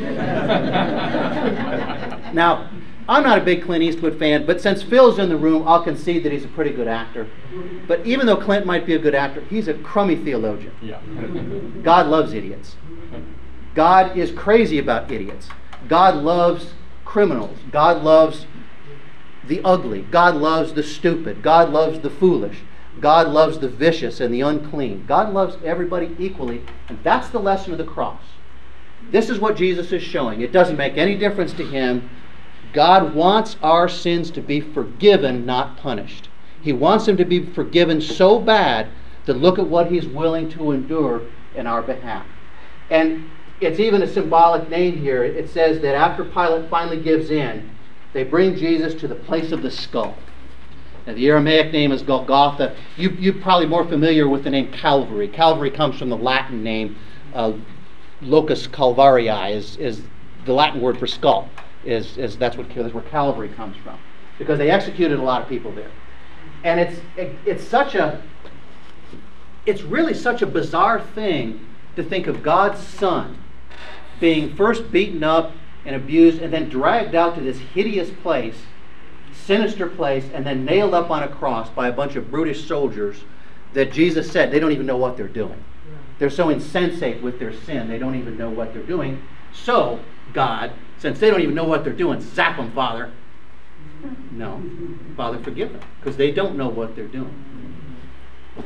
Now, I'm not a big Clint Eastwood fan, but since Phil's in the room, I'll concede that he's a pretty good actor. But even though Clint might be a good actor, he's a crummy theologian. Yeah. God loves idiots. God is crazy about idiots. God loves criminals. God loves the ugly. God loves the stupid. God loves the foolish. God loves the vicious and the unclean. God loves everybody equally, and that's the lesson of the cross. This is what Jesus is showing. It doesn't make any difference to him. God wants our sins to be forgiven, not punished. He wants them to be forgiven so bad to look at what he's willing to endure in our behalf. And it's even a symbolic name here. It says that after Pilate finally gives in, they bring Jesus to the place of the skull. Now, the Aramaic name is Golgotha. You, you're probably more familiar with the name Calvary. Calvary comes from the Latin name uh, locus calvarii, is, is the Latin word for skull. Is, is that's what that's where Calvary comes from, because they executed a lot of people there. And it's it, it's such a it's really such a bizarre thing to think of God's Son being first beaten up and abused and then dragged out to this hideous place, sinister place, and then nailed up on a cross by a bunch of brutish soldiers that Jesus said they don't even know what they're doing. They're so insensate with their sin, they don't even know what they're doing. So, God, since they don't even know what they're doing, zap them, Father. No, Father, forgive them, because they don't know what they're doing.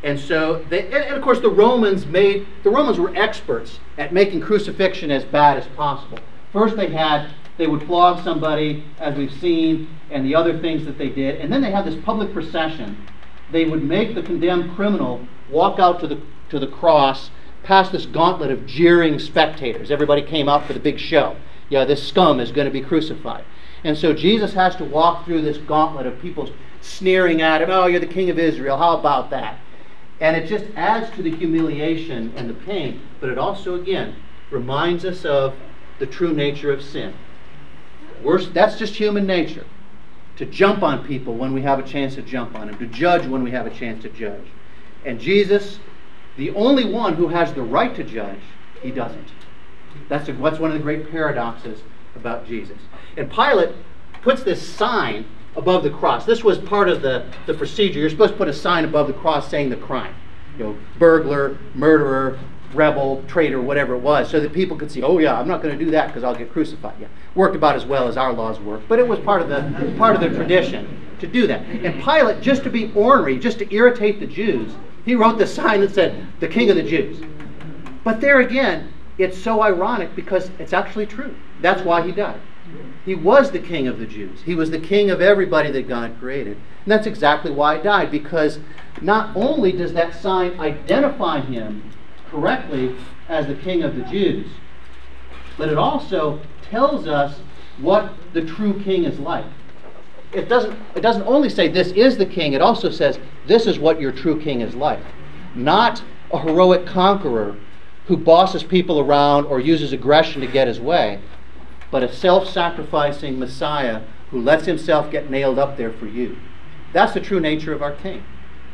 And so, they, and, and of course, the Romans made the Romans were experts at making crucifixion as bad as possible. First, they had they would flog somebody, as we've seen, and the other things that they did, and then they had this public procession. They would make the condemned criminal walk out to the to the cross, past this gauntlet of jeering spectators. Everybody came out for the big show. Yeah, this scum is going to be crucified. And so Jesus has to walk through this gauntlet of people sneering at him. Oh, you're the king of Israel. How about that? And it just adds to the humiliation and the pain. But it also, again, reminds us of the true nature of sin. We're, that's just human nature. To jump on people when we have a chance to jump on them. To judge when we have a chance to judge. And Jesus, the only one who has the right to judge, he doesn't. That's, a, that's one of the great paradoxes about Jesus. And Pilate puts this sign above the cross. This was part of the, the procedure. You're supposed to put a sign above the cross saying the crime. You know, burglar, murderer, rebel, traitor, whatever it was, so that people could see, oh yeah, I'm not going to do that because I'll get crucified. Yeah, worked about as well as our laws work, but it was part of the part of the tradition to do that. And Pilate, just to be ornery, just to irritate the Jews, he wrote the sign that said, the King of the Jews. But there again, it's so ironic because it's actually true. That's why he died. He was the King of the Jews. He was the king of everybody that God created. And that's exactly why he died, because not only does that sign identify him correctly as the King of the Jews, but it also tells us what the true king is like. It doesn't, it doesn't only say this is the king, it also says this is what your true king is like. Not a heroic conqueror who bosses people around or uses aggression to get his way, but a self-sacrificing Messiah who lets himself get nailed up there for you. That's the true nature of our king.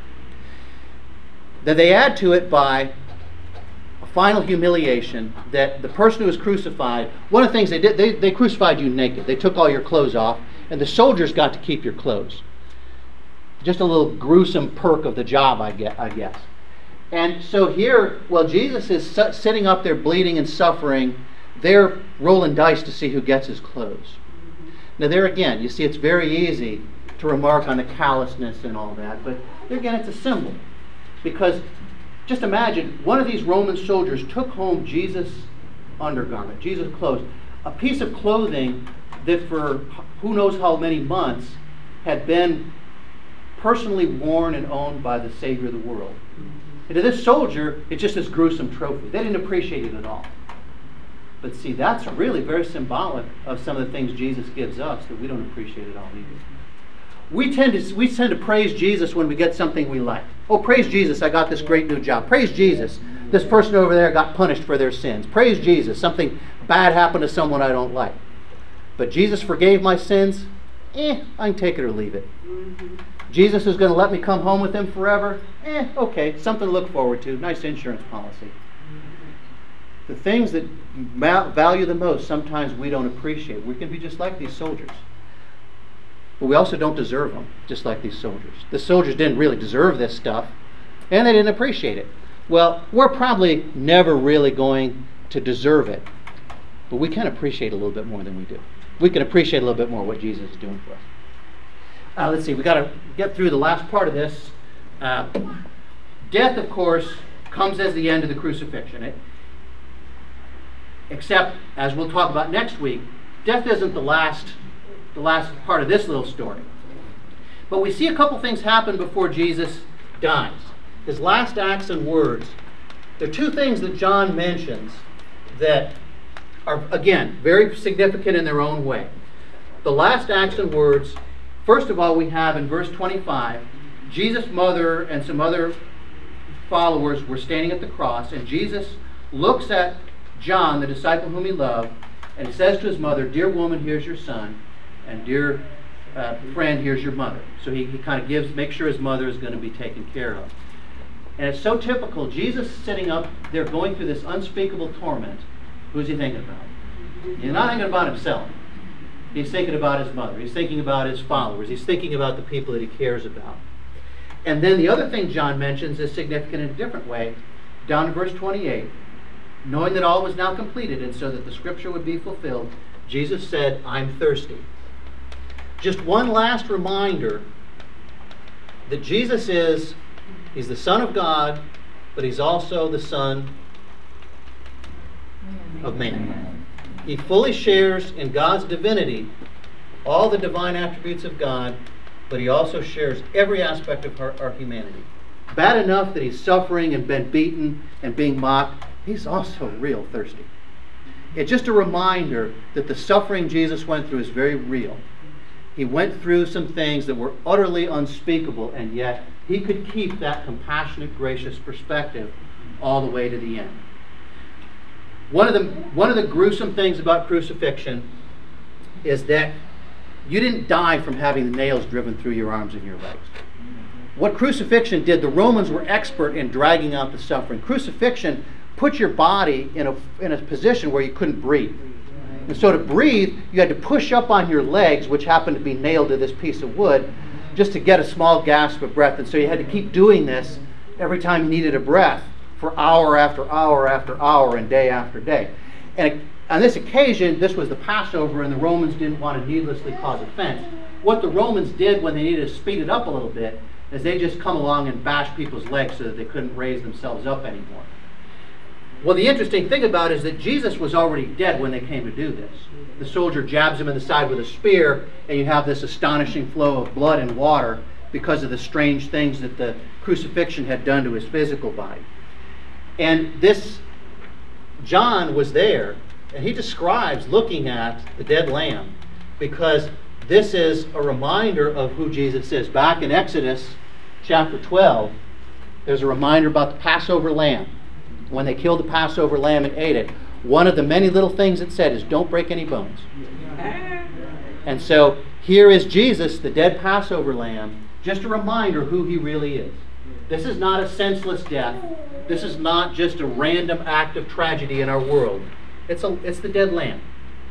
That they add to it by a final humiliation, that the person who was crucified, one of the things they did, they, they crucified you naked. They took all your clothes off, and the soldiers got to keep your clothes. Just a little gruesome perk of the job, I guess. And so here, while Jesus is sitting up there bleeding and suffering, they're rolling dice to see who gets his clothes. Now there again, you see it's very easy to remark on the callousness and all that, but there again it's a symbol. Because just imagine, one of these Roman soldiers took home Jesus' undergarment, Jesus' clothes, a piece of clothing that for who knows how many months had been personally worn and owned by the Savior of the world. And to this soldier, it's just this gruesome trophy. They didn't appreciate it at all. But see, that's really very symbolic of some of the things Jesus gives us that we don't appreciate at all either. We tend to we tend to praise Jesus when we get something we like. Oh, praise Jesus, I got this great new job. Praise Jesus, this person over there got punished for their sins. Praise Jesus, something bad happened to someone I don't like. But Jesus forgave my sins. Eh, I can take it or leave it. Jesus is going to let me come home with him forever. Eh, okay, something to look forward to. Nice insurance policy. The things that value the most, sometimes we don't appreciate. We can be just like these soldiers. But we also don't deserve them, just like these soldiers. The soldiers didn't really deserve this stuff, and they didn't appreciate it. Well, we're probably never really going to deserve it, but we can appreciate a little bit more than we do. We can appreciate a little bit more what Jesus is doing for us. Uh, let's see, we've got to get through the last part of this. Uh, death, of course, comes as the end of the crucifixion. It, Except, as we'll talk about next week, death isn't the last, the last part of this little story. But we see a couple things happen before Jesus dies. His last acts and words. There are two things that John mentions that are, again, very significant in their own way. The last acts and words, first of all, we have in verse twenty-five, Jesus' mother and some other followers were standing at the cross, and Jesus looks at John, the disciple whom he loved, and he says to his mother, "Dear woman, here's your son, and dear uh, friend, here's your mother." So he, he kind of gives, makes sure his mother is going to be taken care of. And it's so typical. Jesus sitting up there going through this unspeakable torment. Who's he thinking about? He's not thinking about himself. He's thinking about his mother. He's thinking about his followers. He's thinking about the people that he cares about. And then the other thing John mentions is significant in a different way. Down in verse twenty-eight. Knowing that all was now completed, and so that the scripture would be fulfilled, Jesus said, "I'm thirsty." Just one last reminder that Jesus is He's the Son of God, but he's also the Son of man. He fully shares in God's divinity all the divine attributes of God, but he also shares every aspect of our, our humanity. Bad enough that he's suffering and been beaten and being mocked, he's also real thirsty. It's just a reminder that the suffering Jesus went through is very real. He went through some things that were utterly unspeakable, and yet he could keep that compassionate, gracious perspective all the way to the end. One of the, one of the gruesome things about crucifixion is that you didn't die from having the nails driven through your arms and your legs. What crucifixion did, the Romans were expert in dragging out the suffering. Crucifixion put your body in a, in a position where you couldn't breathe. And so to breathe, you had to push up on your legs, which happened to be nailed to this piece of wood, just to get a small gasp of breath. And so you had to keep doing this every time you needed a breath for hour after hour after hour and day after day. And on this occasion, this was the Passover, and the Romans didn't want to needlessly cause offense. What the Romans did when they needed to speed it up a little bit is they just come along and bash people's legs so that they couldn't raise themselves up anymore. Well, the interesting thing about it is that Jesus was already dead when they came to do this. The soldier jabs him in the side with a spear, and you have this astonishing flow of blood and water because of the strange things that the crucifixion had done to his physical body. And this John was there, and he describes looking at the dead lamb because this is a reminder of who Jesus is. Back in Exodus chapter twelve, there's a reminder about the Passover lamb. When they killed the Passover lamb and ate it, one of the many little things it said is, don't break any bones. And so here is Jesus, the dead Passover lamb, just a reminder who he really is. This is not a senseless death. This is not just a random act of tragedy in our world. It's, a, it's the dead lamb.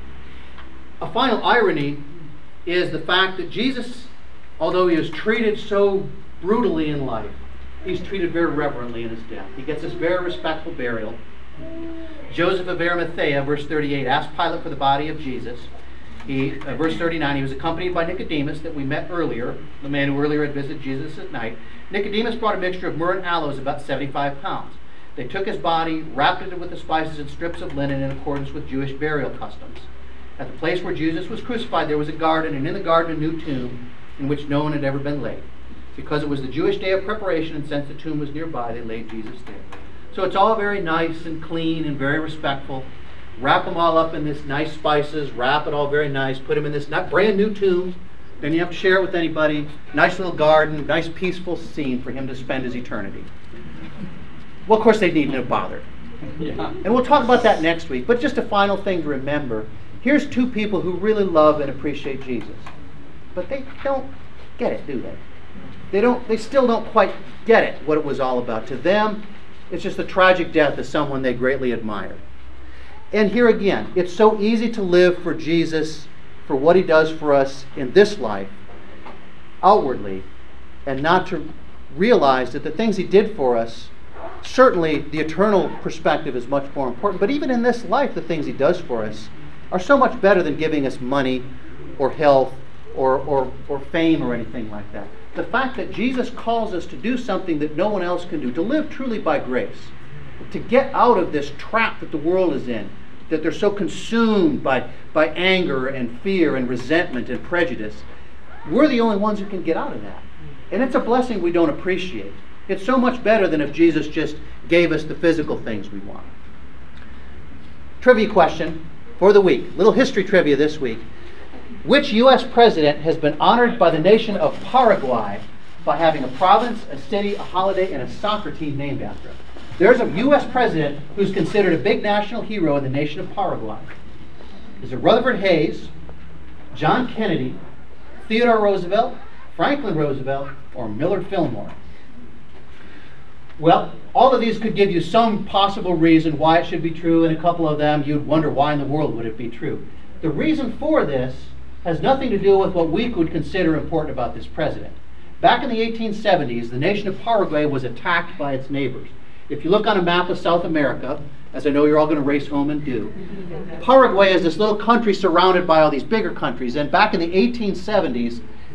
A final irony is the fact that Jesus, although he was treated so brutally in life, he's treated very reverently in his death. He gets this very respectful burial. Joseph of Arimathea, verse thirty-eight, asked Pilate for the body of Jesus. He, uh, verse thirty-nine, he was accompanied by Nicodemus that we met earlier, the man who earlier had visited Jesus at night. Nicodemus brought a mixture of myrrh and aloes, about seventy-five pounds. They took his body, wrapped it with the spices and strips of linen in accordance with Jewish burial customs. At the place where Jesus was crucified, there was a garden, and in the garden a new tomb in which no one had ever been laid. Because it was the Jewish day of preparation, and since the tomb was nearby, they laid Jesus there. So it's all very nice and clean and very respectful. Wrap them all up in this nice spices, wrap it all very nice, put them in this not brand new tomb. Then you have to share it with anybody. Nice little garden, nice peaceful scene for him to spend his eternity. Well, of course, they needn't have bothered. Yeah. And we'll talk about that next week. But just a final thing to remember. Here's two people who really love and appreciate Jesus. But they don't get it, do they? They don't. They still don't quite get it, what it was all about. To them, it's just the tragic death of someone they greatly admired. And here again, it's so easy to live for Jesus, for what he does for us in this life, outwardly, and not to realize that the things he did for us, certainly the eternal perspective is much more important. But even in this life, the things he does for us are so much better than giving us money or health or, or, or fame or anything like that. The fact that Jesus calls us to do something that no one else can do, to live truly by grace, to get out of this trap that the world is in, that they're so consumed by, by anger and fear and resentment and prejudice. We're the only ones who can get out of that. And it's a blessing we don't appreciate. It's so much better than if Jesus just gave us the physical things we want. Trivia question for the week. Little history trivia this week. Which U S president has been honored by the nation of Paraguay by having a province, a city, a holiday, and a soccer team named after him? There's a U S president who's considered a big national hero in the nation of Paraguay. Is it Rutherford Hayes, John Kennedy, Theodore Roosevelt, Franklin Roosevelt, or Millard Fillmore? Well, all of these could give you some possible reason why it should be true, and a couple of them you'd wonder why in the world would it be true. The reason for this has nothing to do with what we would consider important about this president. Back in the eighteen seventies, the nation of Paraguay was attacked by its neighbors. If you look on a map of South America, as I know you're all going to race home and do, Paraguay is this little country surrounded by all these bigger countries, and back in the eighteen seventies,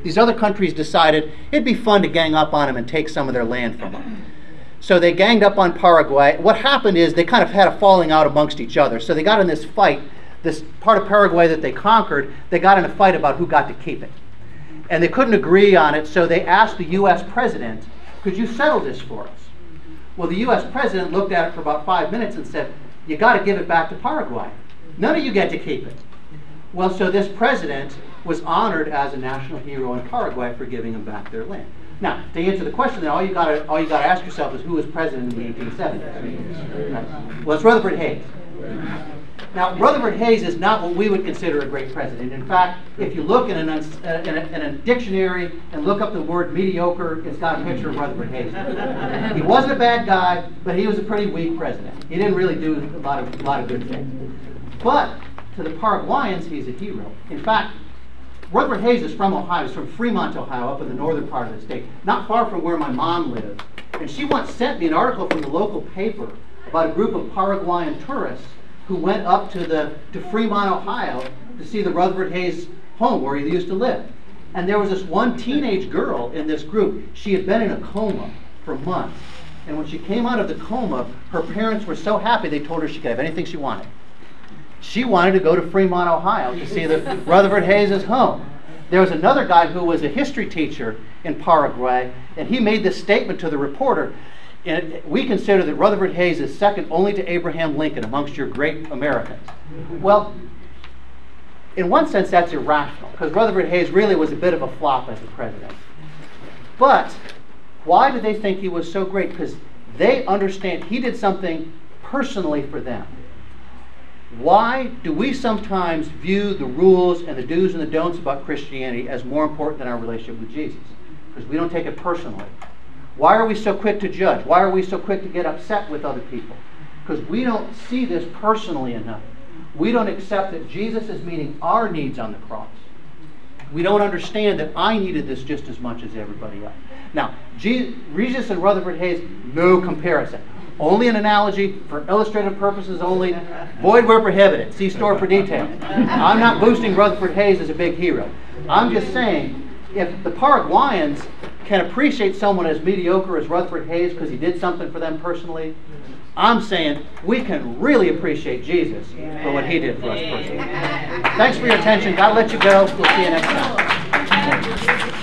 these other countries decided it'd be fun to gang up on them and take some of their land from them. So they ganged up on Paraguay. What happened is they kind of had a falling out amongst each other. So they got in this fight, this part of Paraguay that they conquered, they got in a fight about who got to keep it. And they couldn't agree on it, so they asked the U S president, could you settle this for us? Well, the U S president looked at it for about five minutes and said, you got to give it back to Paraguay. None of you get to keep it. Well, so this president was honored as a national hero in Paraguay for giving them back their land. Now, to answer the question, then all you got to all you got to ask yourself is who was president in the eighteen seventies? Right. Well, it's Rutherford Hayes. Now, Rutherford Hayes is not what we would consider a great president. In fact, if you look in, an, uh, in, a, in a dictionary and look up the word mediocre, it's got a picture of Rutherford Hayes. He wasn't a bad guy, but he was a pretty weak president. He didn't really do a lot of, a lot of good things. But to the Paraguayans, he's a hero. In fact, Rutherford Hayes is from Ohio. He's from Fremont, Ohio, up in the northern part of the state, not far from where my mom lived. And she once sent me an article from the local paper about a group of Paraguayan tourists who went up to the to Fremont, Ohio, to see the Rutherford Hayes home where he used to live. And there was this one teenage girl in this group. She had been in a coma for months. And when she came out of the coma, her parents were so happy they told her she could have anything she wanted. She wanted to go to Fremont, Ohio to see the Rutherford Hayes' home. There was another guy who was a history teacher in Paraguay, and he made this statement to the reporter. And we consider that Rutherford Hayes is second only to Abraham Lincoln amongst your great Americans. Well, in one sense, that's irrational, because Rutherford Hayes really was a bit of a flop as a president. But why do they think he was so great? Because they understand he did something personally for them. Why do we sometimes view the rules and the do's and the don'ts about Christianity as more important than our relationship with Jesus? Because we don't take it personally. Why are we so quick to judge? Why are we so quick to get upset with other people? Because we don't see this personally enough. We don't accept that Jesus is meeting our needs on the cross. We don't understand that I needed this just as much as everybody else. Now, Jesus and Rutherford Hayes, no comparison. Only an analogy for illustrative purposes only. Void where prohibited. See store for details. I'm not boosting Rutherford Hayes as a big hero. I'm just saying, if the Paraguayans can appreciate someone as mediocre as Rutherford Hayes because he did something for them personally, I'm saying we can really appreciate Jesus for what he did for us personally. Thanks for your attention. God let you go. We'll see you next time.